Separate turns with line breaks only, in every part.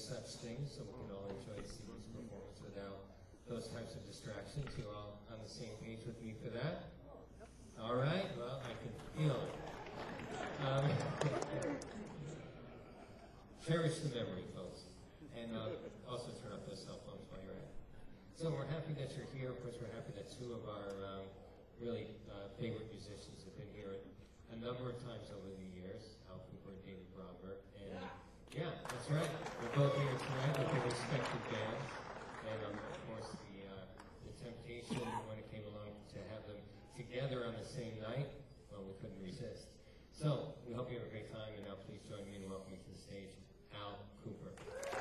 such things, so we can all enjoy Stevie's performance without those types of distractions. You all on the same page with me for that? All right, well, I can feel it. Cherish the memory, folks. And also turn off those cell phones while you're at it. So we're happy that you're here. Of course, we're happy that two of our really favorite musicians have been here a number of times over the years, Al Kooper and David Bromberg. And yeah, that's right. We're both here tonight with their respective bands. And of course, the temptation when it came along to have them together on the same night, well, we couldn't resist. So we hope you have a great time, and now please join me in welcoming to the stage Al Kooper.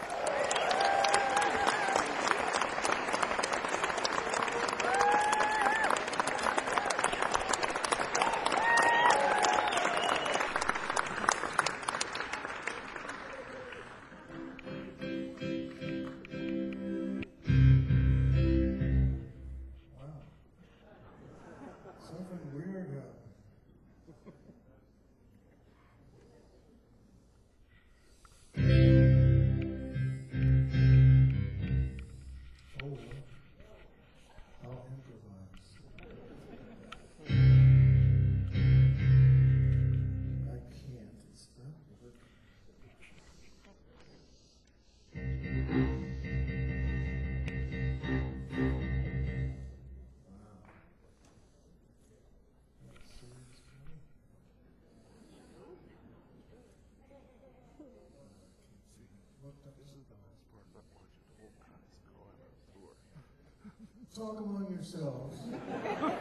Talk among yourselves.
See, end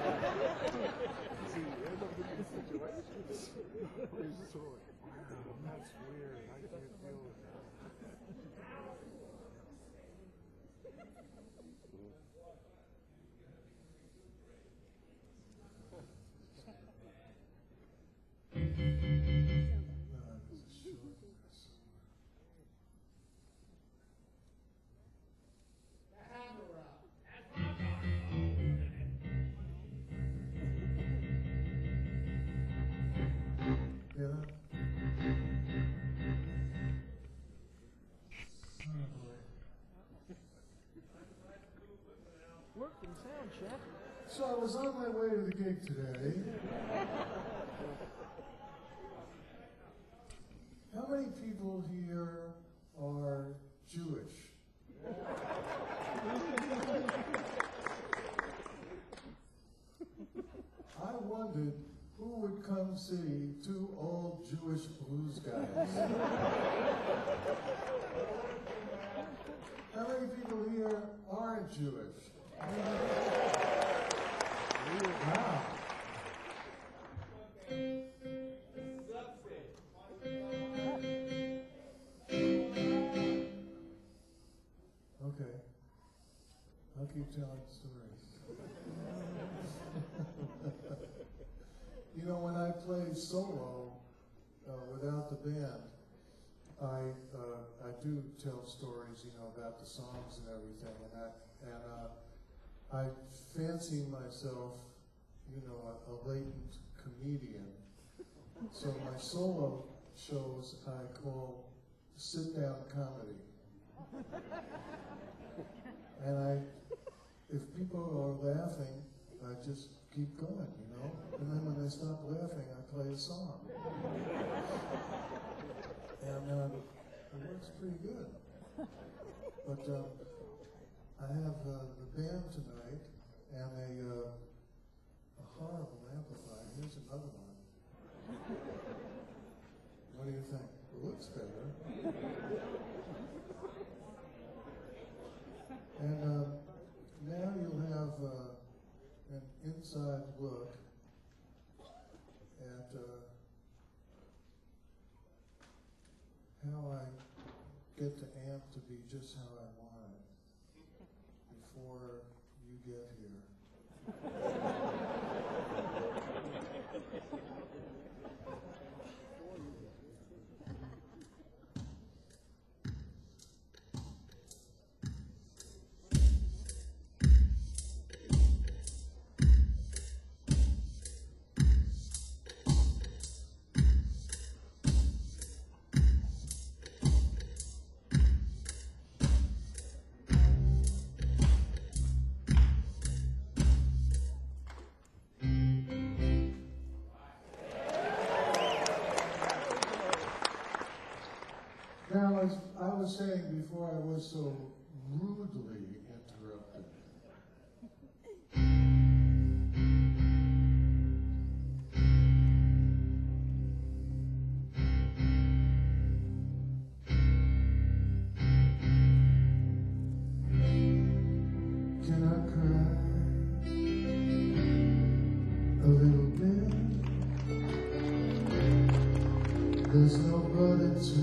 up in these situations where you're just sort of like, wow, that's weird. I can't deal with that.
So I was on my way to the gig today. How many people here are Jewish? I wondered who would come see two old Jewish blues guys. How many people here aren't Jewish? Wow. Okay. I'll keep telling stories. You know, when I play solo without the band, I do tell stories, you know, about the songs and everything, and I fancy myself, you know, a latent comedian. So my solo shows I call sit-down comedy. And if people are laughing, I just keep going, you know? And then when they stop laughing, I play a song. And it works pretty good. But I have the band tonight and a horrible amplifier. Here's another one. What do you think? It looks better. And now you'll have an inside look at how I get the amp to be just how I want it before you get here. Now, as I was saying before, I was so rudely interrupted. Can I cry a little bit? There's nobody to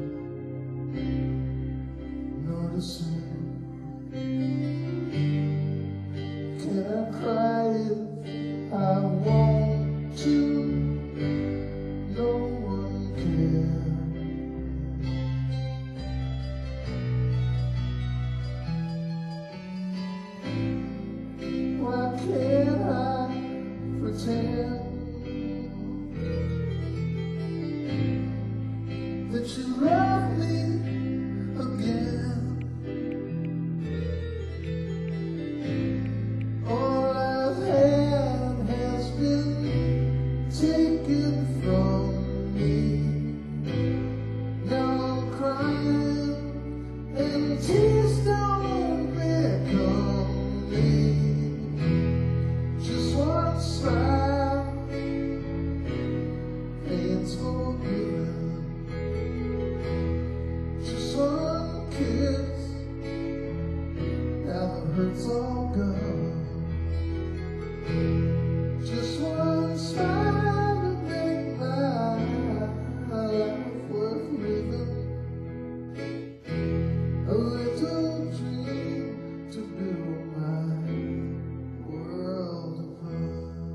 notice me. Can I cry if I want to? No one cares. Why can't I pretend that you love me again? All I've had has been taken from me. Now I'm crying and tears don't become me. Just one smile, pain's forgiven. Just one kiss, now the hurt's all gone. Just one smile to make my life worth living. A little dream to build my world upon.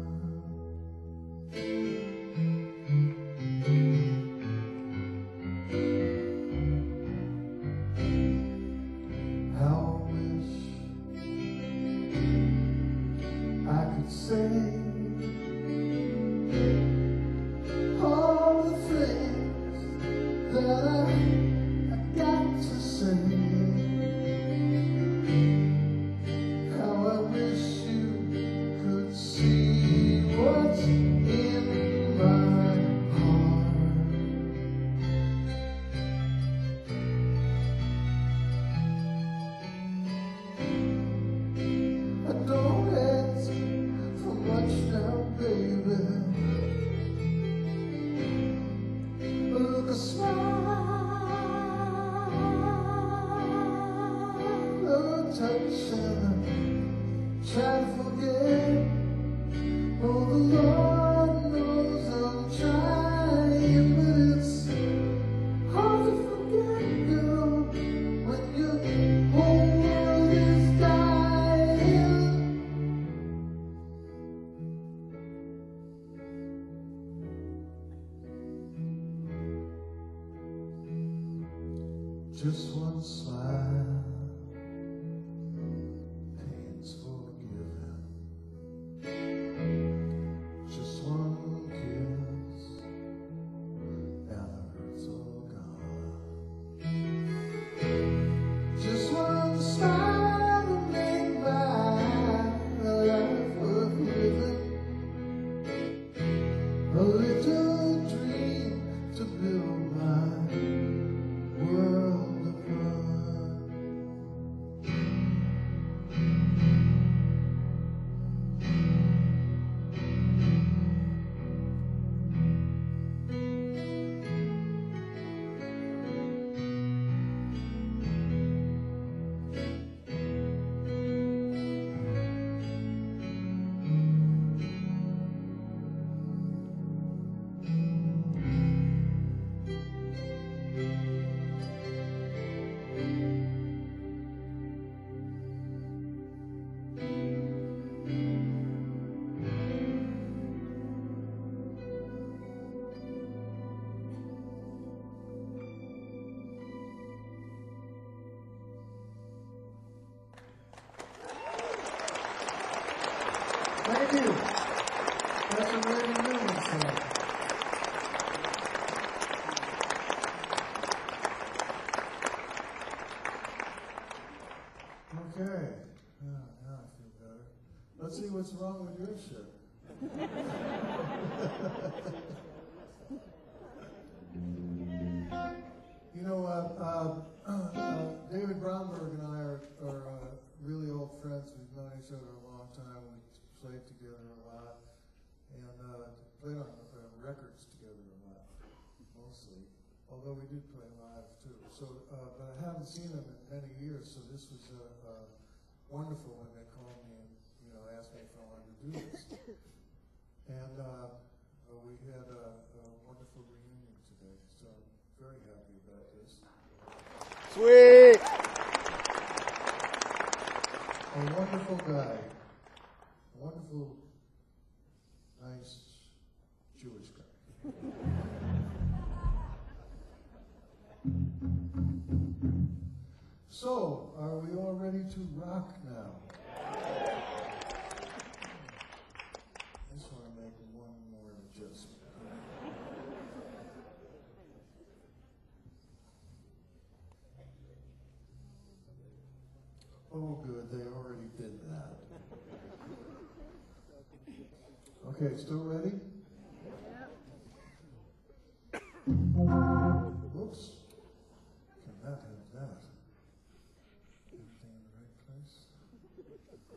How I wish I could say all the things that I got to say. How I wish you could see what's in my heart. I don't ask for much now, baby. Look, a smile, a touch, and try to forget. Oh, the Lord knows I'm trying, but it's hard to forget, girl, when your whole world is dying. Just one smile, pain's forgiven. Just one kiss, now the hurt's all gone. Just one smile to make my life worth living. A little dream to build my world upon. Thank you. That's a really moving song. Okay. Now I feel better. Let's see what's wrong with your shirt. You know, David Brownberg and I are really old friends. We've known each other a long time. We played together a lot, and played on records together a lot, mostly. Although we did play live too. So, but I haven't seen him in many years. So this was wonderful when they called me and asked me if I wanted to do this. And we had a wonderful reunion today. So I'm very happy about this.
Sweet!
A wonderful guy. A wonderful, nice Jewish guy. So, are we all ready to rock now? I just want to make one more adjustment. Oh, good, they already did that. Okay, still ready? Whoops. Cannot have that. Everything in the right place?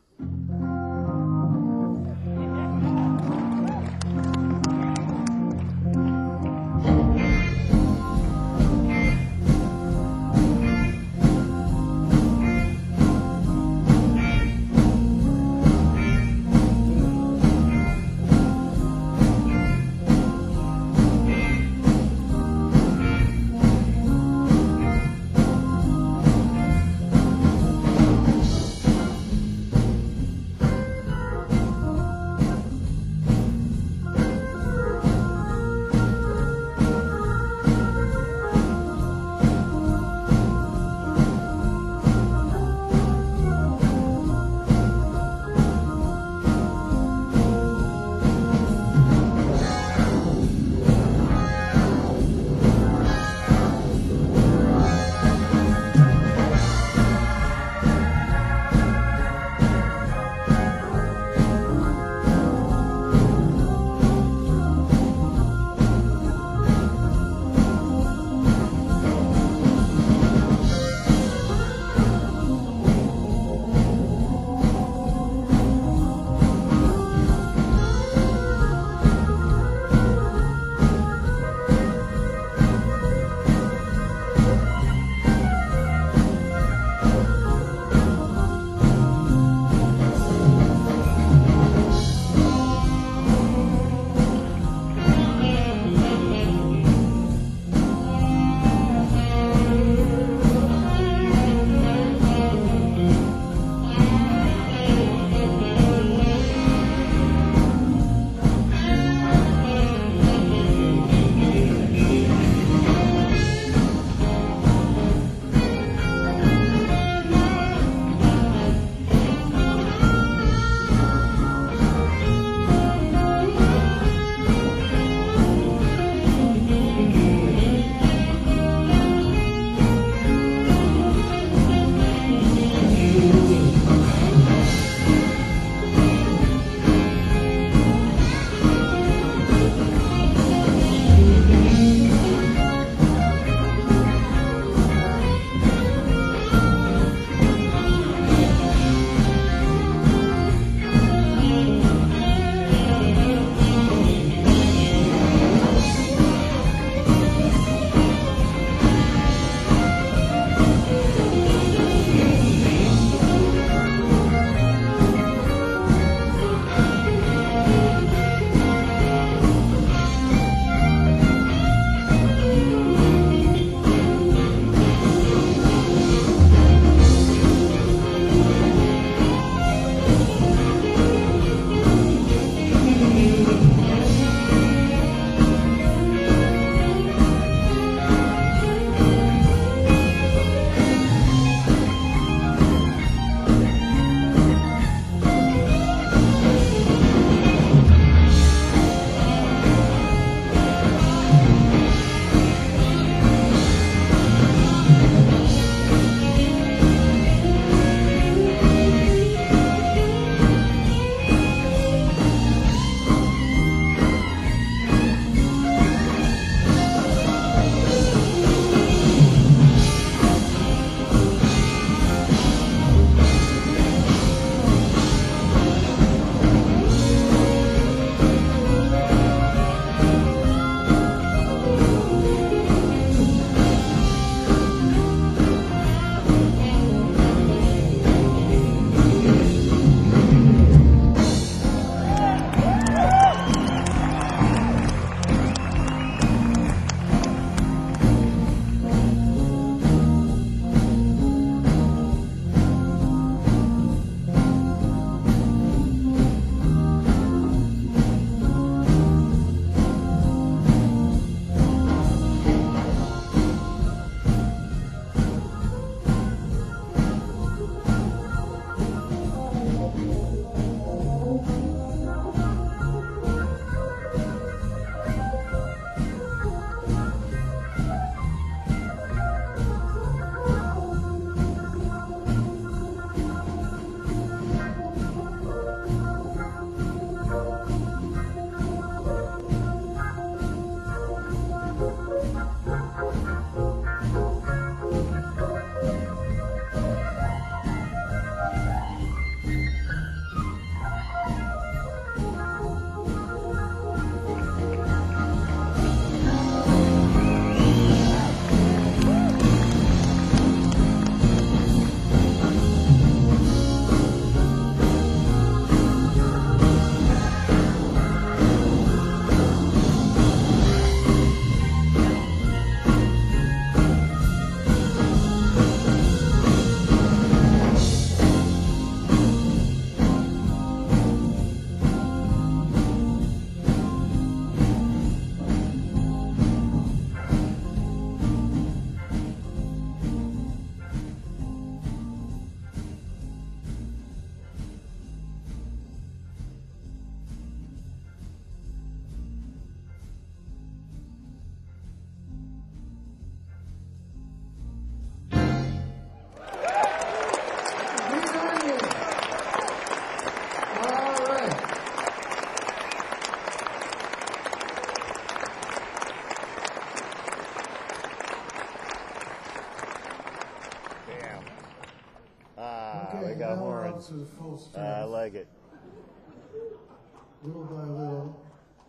Okay,
they got
now we're on
horns.
to the full strength.
I like it.
Little by little.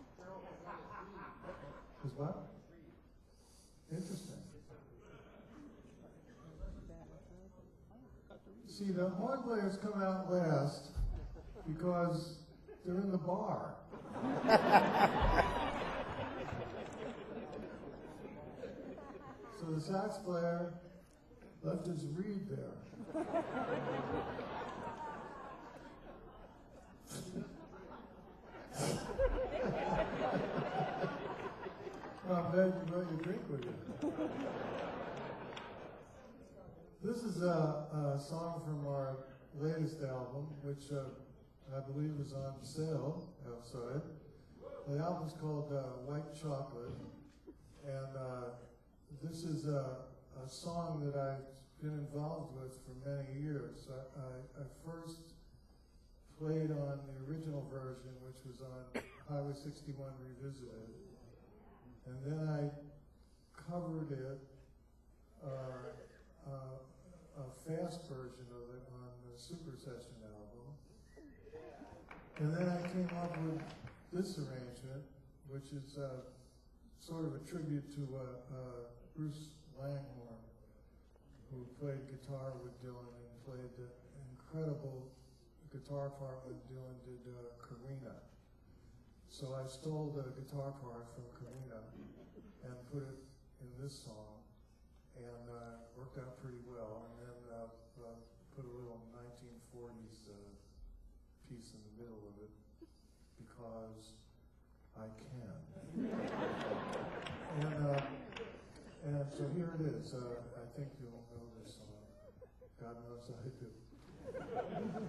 Is what? Interesting. See, the horn players come out last because they're in the bar. So the sax player left his reed there. I'm glad you brought your drink with you. This is a song from our latest album, which I believe is on sale outside. The album's called White Chocolate, and this is a song that I've been involved with for many years. I first played on the original version, which was on Highway 61 Revisited, and then I covered it, a fast version of it on the Super Session album. And then I came up with this arrangement, which is sort of a tribute to Bruce Langhorne, who played guitar with Dylan and played the incredible guitar part when Dylan did Karina. So I stole the guitar part from Karina and put it in this song, and worked out pretty well. And then put a little 1940s piece in the middle of it because I can. And so here it is. I think you'll know this song. God knows I do.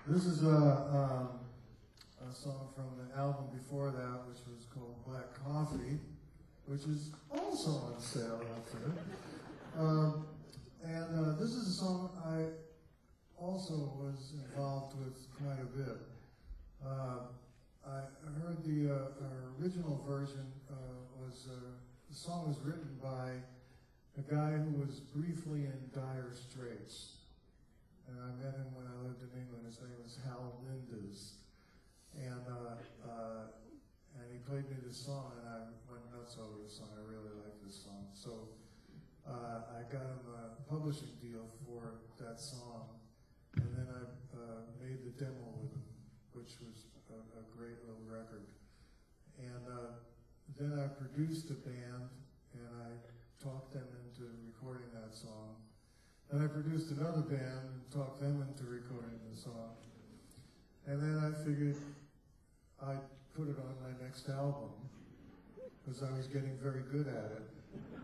This is a song from the album before that, which was called Black Coffee, which is also on sale out there. This is a song I also was involved with quite a bit. I heard the original version the song was written by a guy who was briefly in Dire Straits. And I met him when I lived in England. His name was Hal Lindes. And he played me this song, and I went nuts over the song. I really liked this song. So I got him a publishing deal for that song. And then I made the demo with him, which was a great little record. And then I produced a band, and I talked them into recording that song. Then I produced another band and talked them into recording the song. And then I figured I'd put it on my next album, because I was getting very good at it.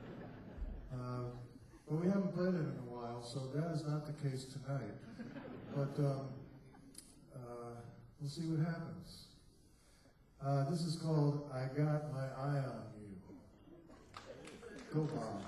But we haven't played it in a while, so that is not the case tonight. But we'll see what happens. This is called I Got My Eye on You. Go, Bob.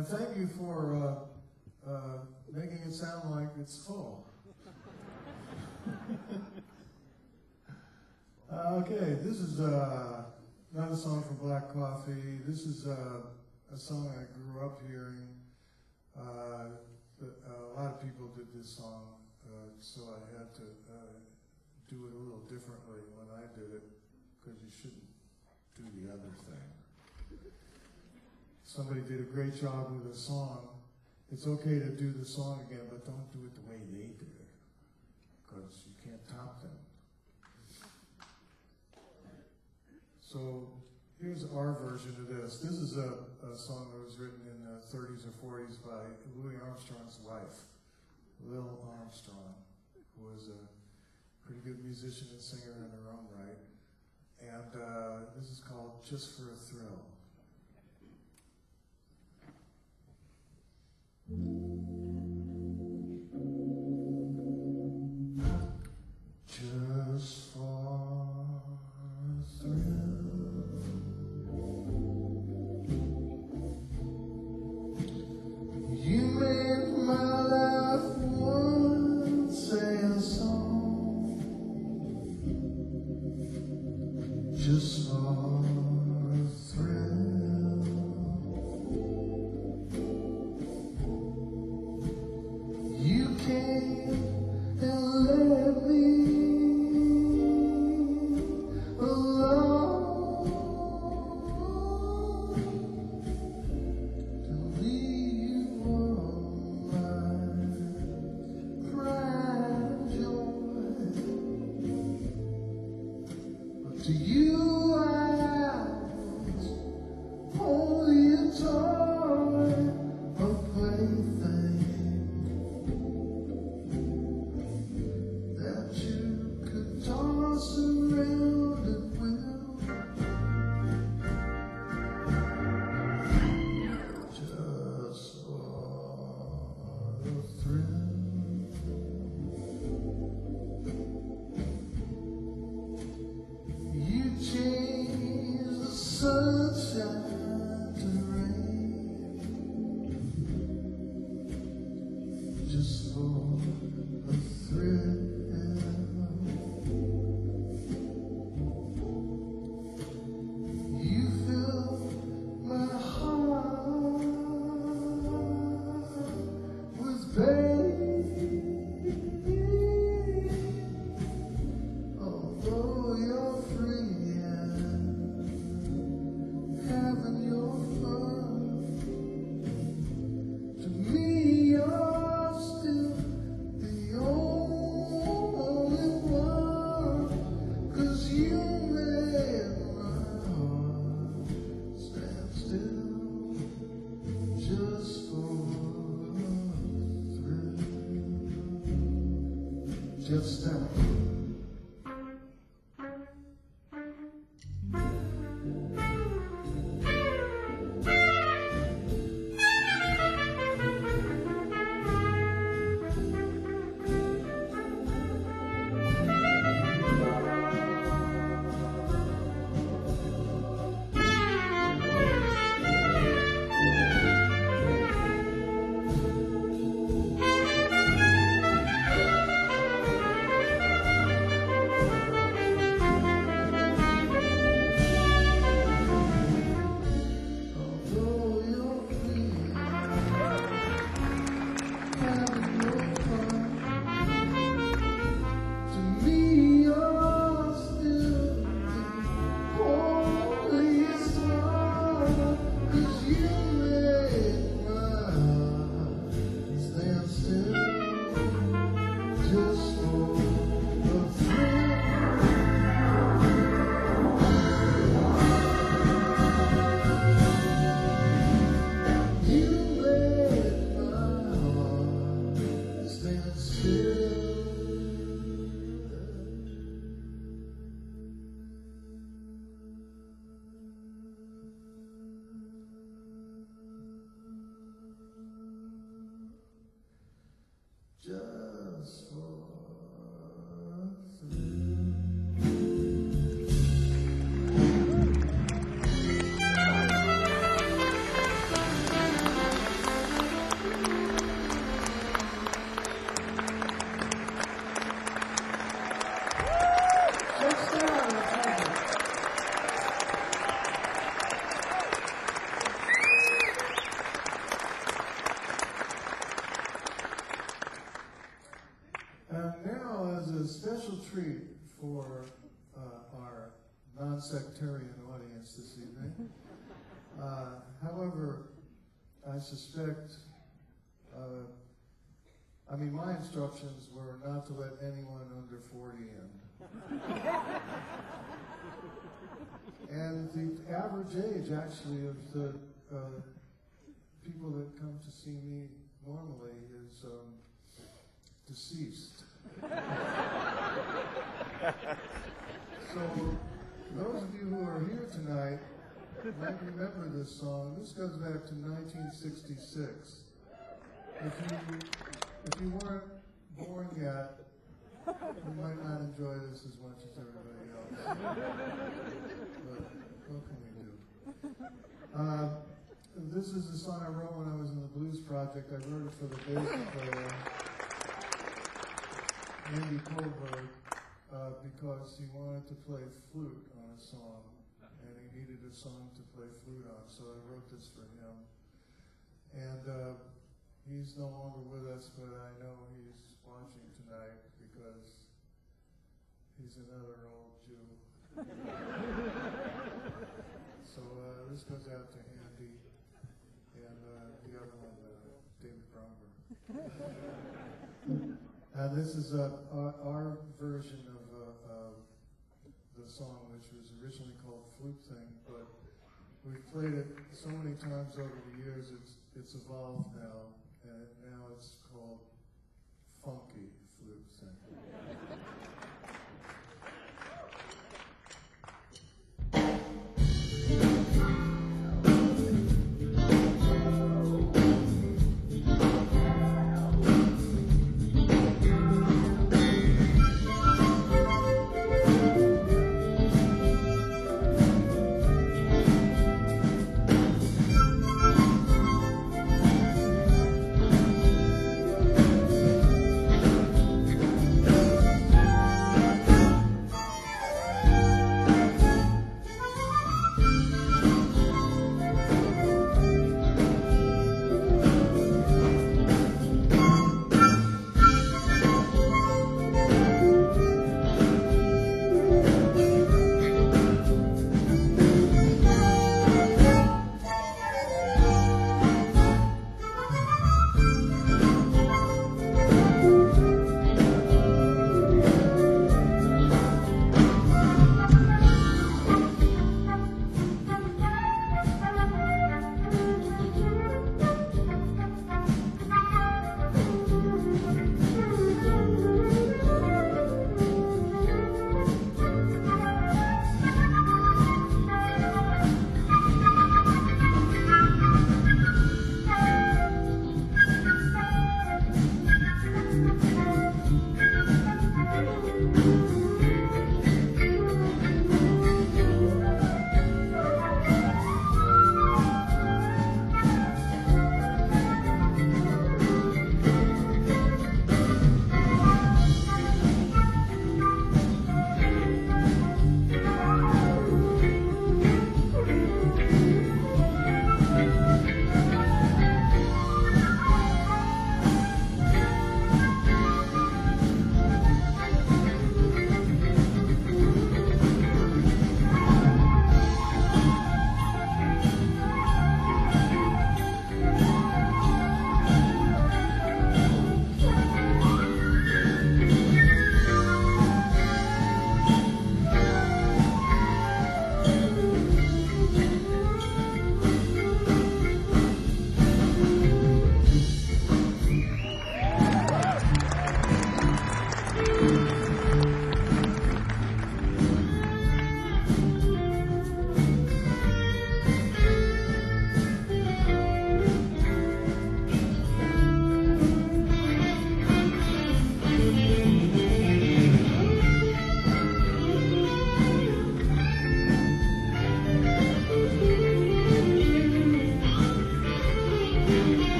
And thank you for making it sound like it's full. Okay, this is not a song from Black Coffee. This is a song I grew up hearing. A lot of people did this song, so I had to do it a little differently when I did it, because you shouldn't do the other thing. Somebody did a great job with a song. It's okay to do the song again, but don't do it the way they did it, because you can't top them. So here's our version of this. This is a song that was written in the 30s or 40s by Louis Armstrong's wife, Lil Armstrong, who was a pretty good musician and singer in her own right. And this is called Just for a Thrill. Just for a thrill, you made my life one sad song. Just for a thrill, you came and let me to you I was only a toy, a plaything that you could toss around at will. Just for a thrill. Change the sunshine to rain, just for a thrill. You fill my heart with pain, although you're free. Having your fun. To me, you're still the only one, 'cause you made my heart stand still, just for a thrill. Just stop. treat for our non-sectarian audience this evening. However, I suspect, my instructions were not to let anyone under 40 in. And the average age, actually, of the people that come to see me normally is deceased. So, those of you who are here tonight might remember this song. This goes back to 1966. If you weren't born yet, you might not enjoy this as much as everybody else. But what can we do? This is a song I wrote when I was in the Blues Project. I wrote it for the bass player, Andy Kohlberg, because he wanted to play flute on a song, and he needed a song to play flute on, so I wrote this for him. And he's no longer with us, but I know he's watching tonight because he's another old Jew. So this goes out to Andy and the other one, David Bromberg. And this is our version of the song, which was originally called Flute Thing, but we've played it so many times over the years, it's evolved now, and now it's called Funky Flute Thing.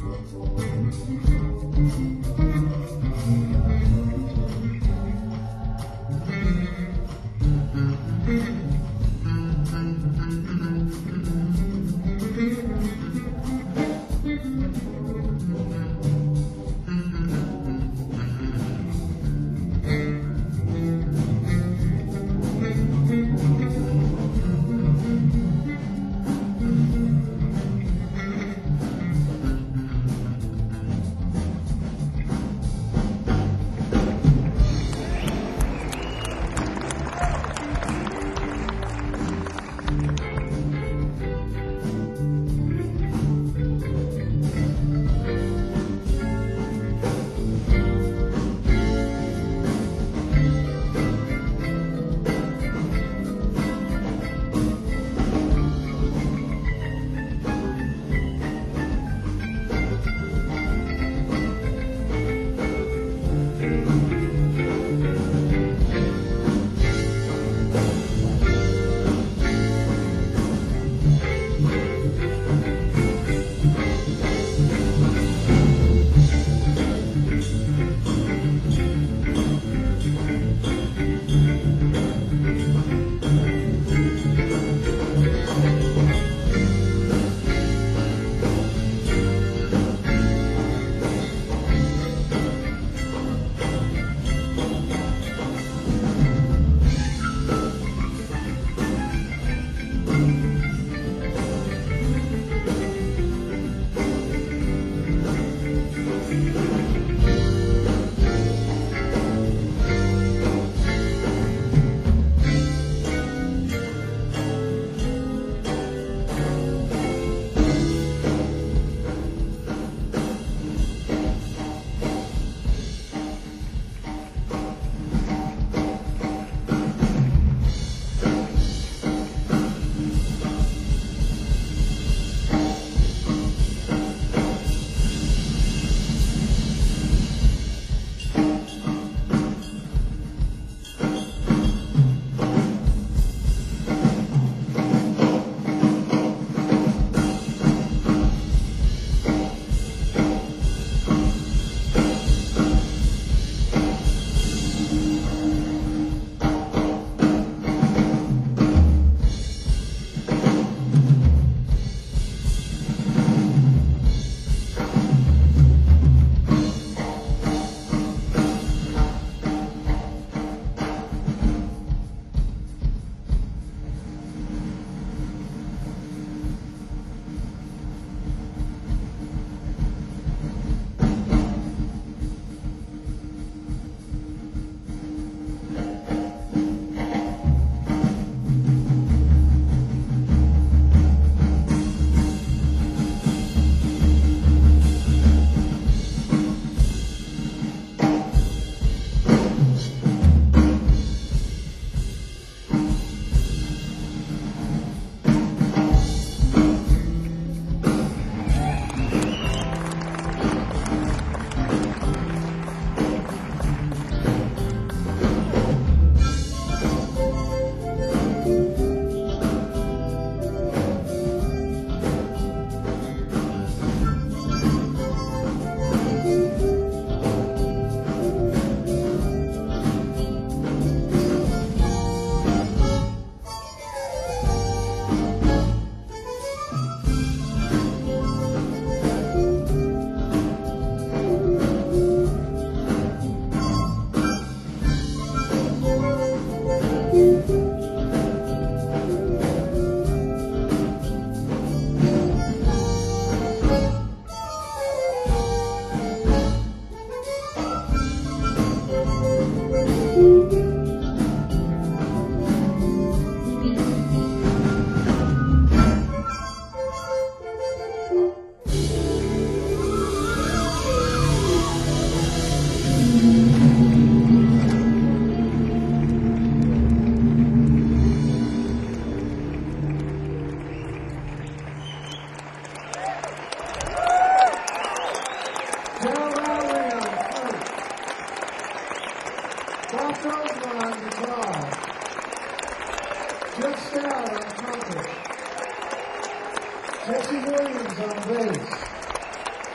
Jesse Williams on bass.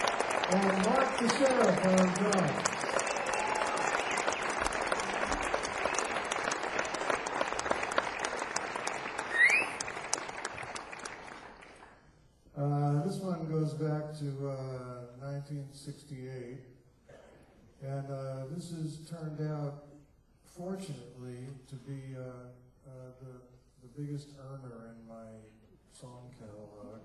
and Mark the Sheriff on drums. This one goes back to 1968, and this has turned out, fortunately, to be the biggest earner in my song catalog.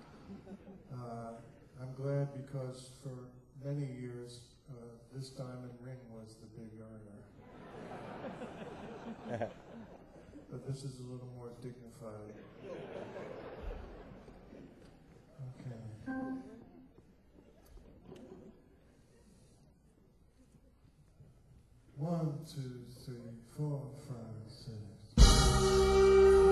I'm glad because for many years, this diamond ring was the big earner. But this is a little more dignified. Okay. 1, 2, 3, 4, 5, 6.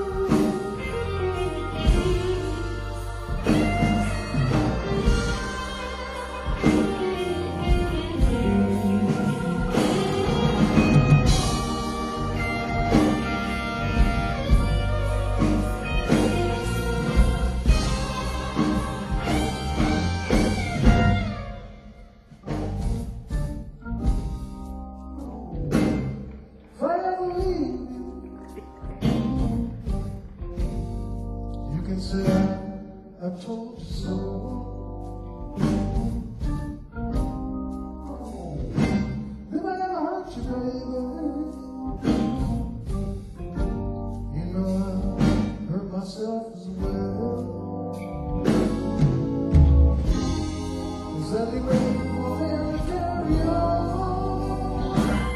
I told you so. If I ever hurt you, baby, you know I hurt myself as well. Is that the way you want to carry on?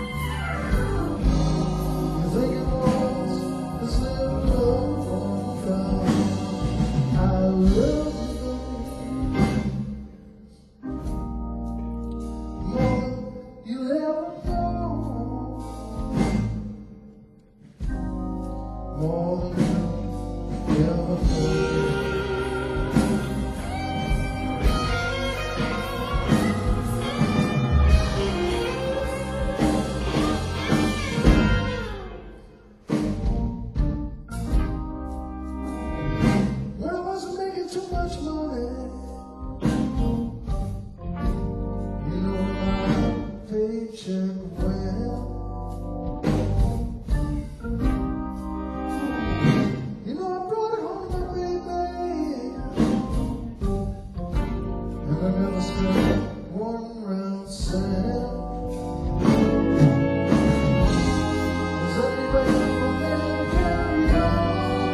You think it was this little love found? I love you more than you'll ever know, more than you'll ever know. Too much money, you know my paycheck went. You know I brought it home to my baby, and I never spent one round cent. Is that the way for me to carry on?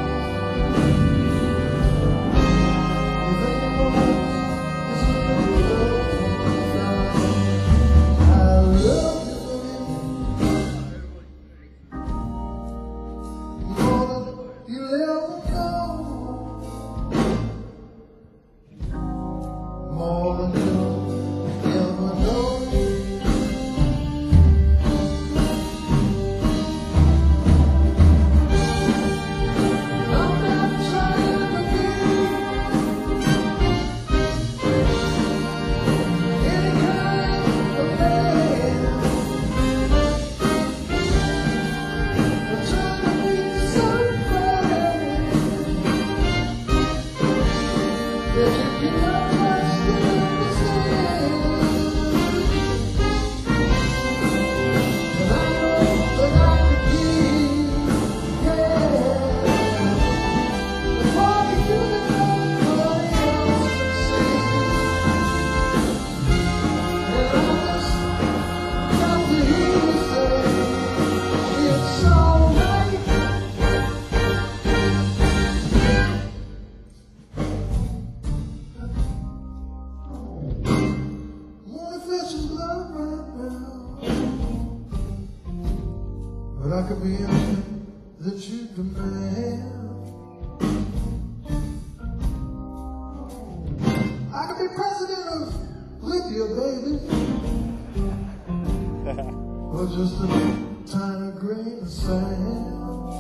But I could be anything that you demand. I could be president of Libya, baby. Or just a tiny grain of sand.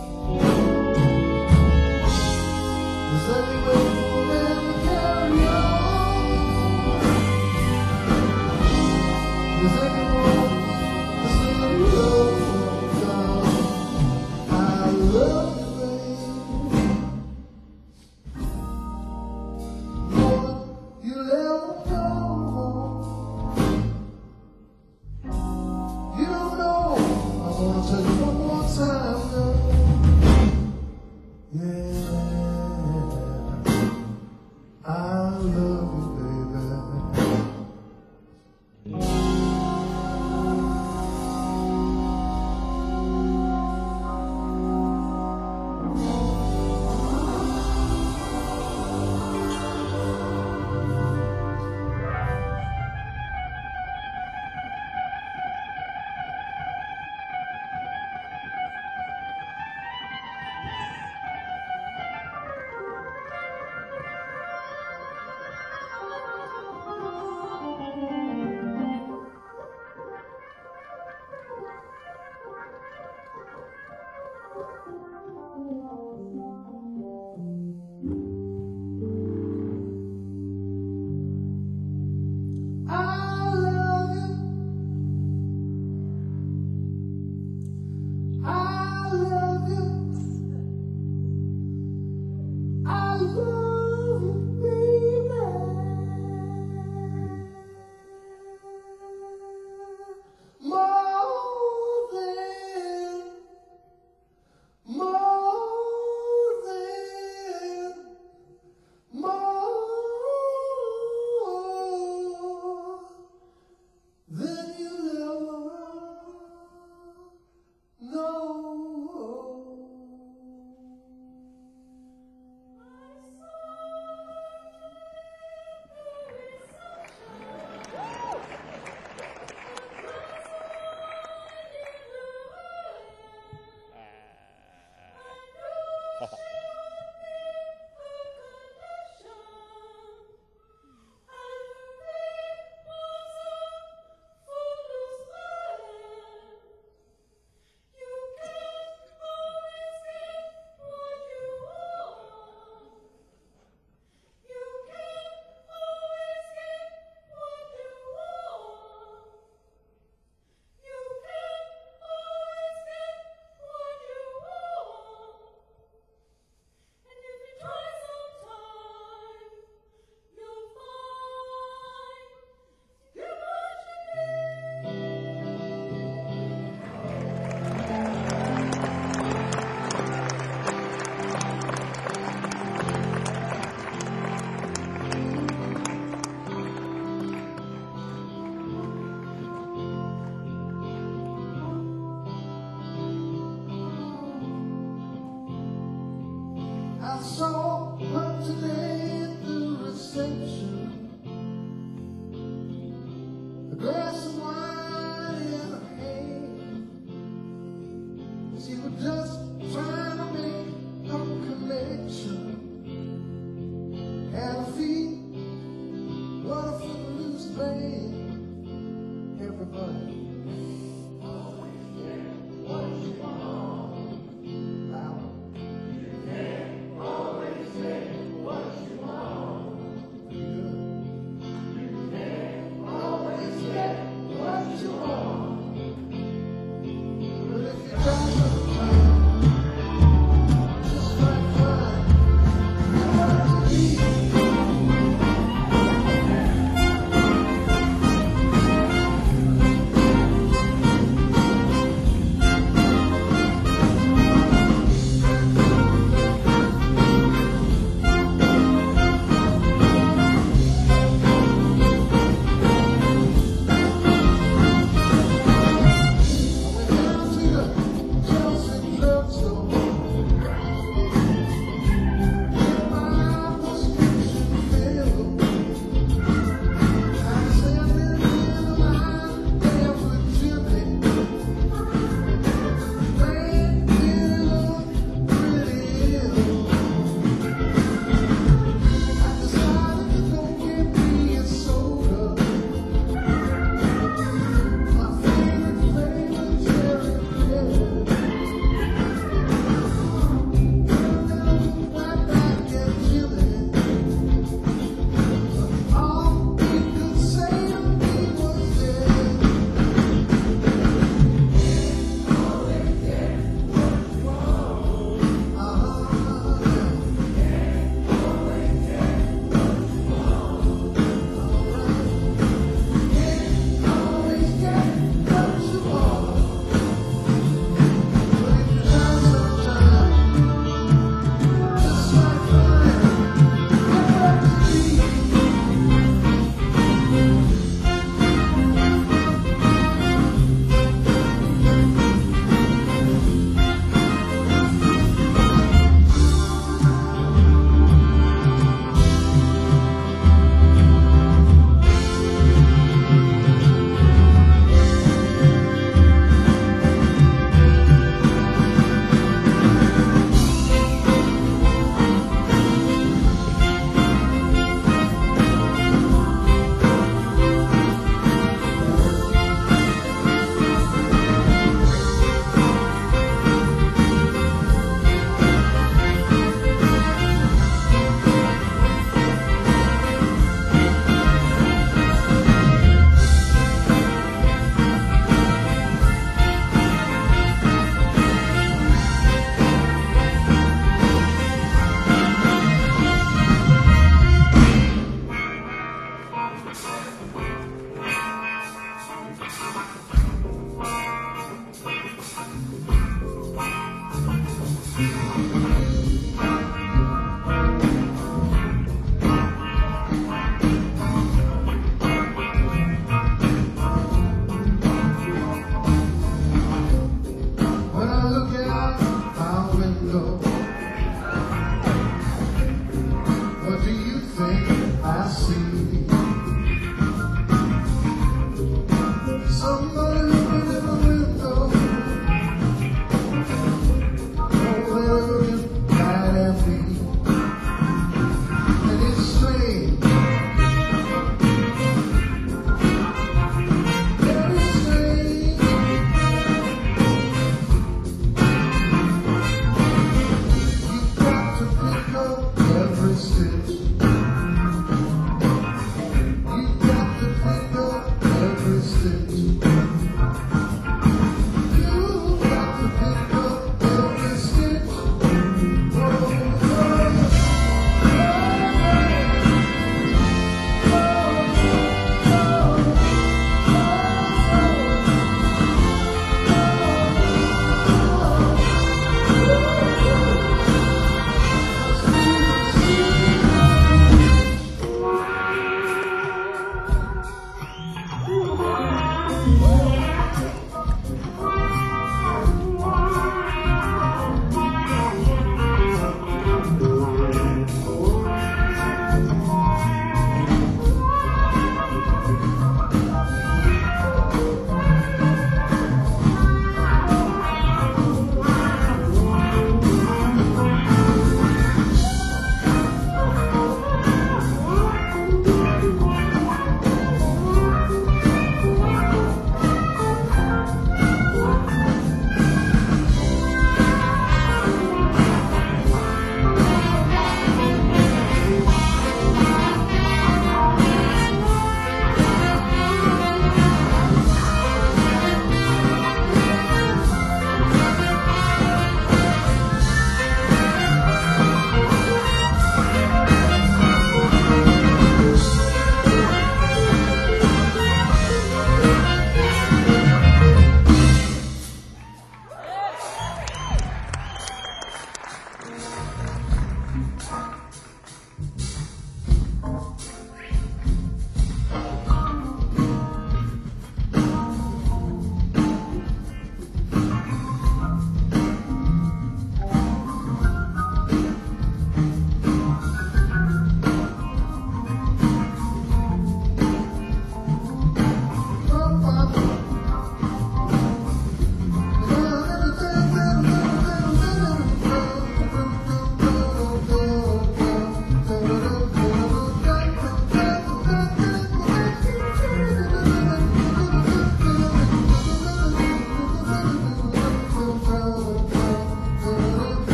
Is that the way for men to carry on? Is that the one to see the road? I love you, baby, more than you'll ever know. alternate the reception. A glass of wine in her hand. She was just trying to make a connection. And her feet, what a footloose band. Everybody always get what you want. Loud. You can't always get what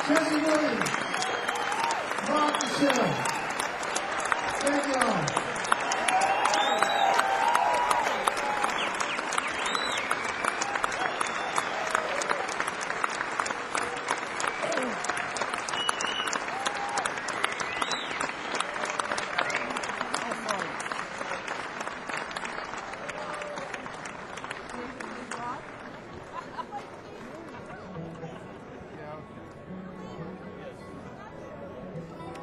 Jesse Williams, Mark Michelle. Thank you all.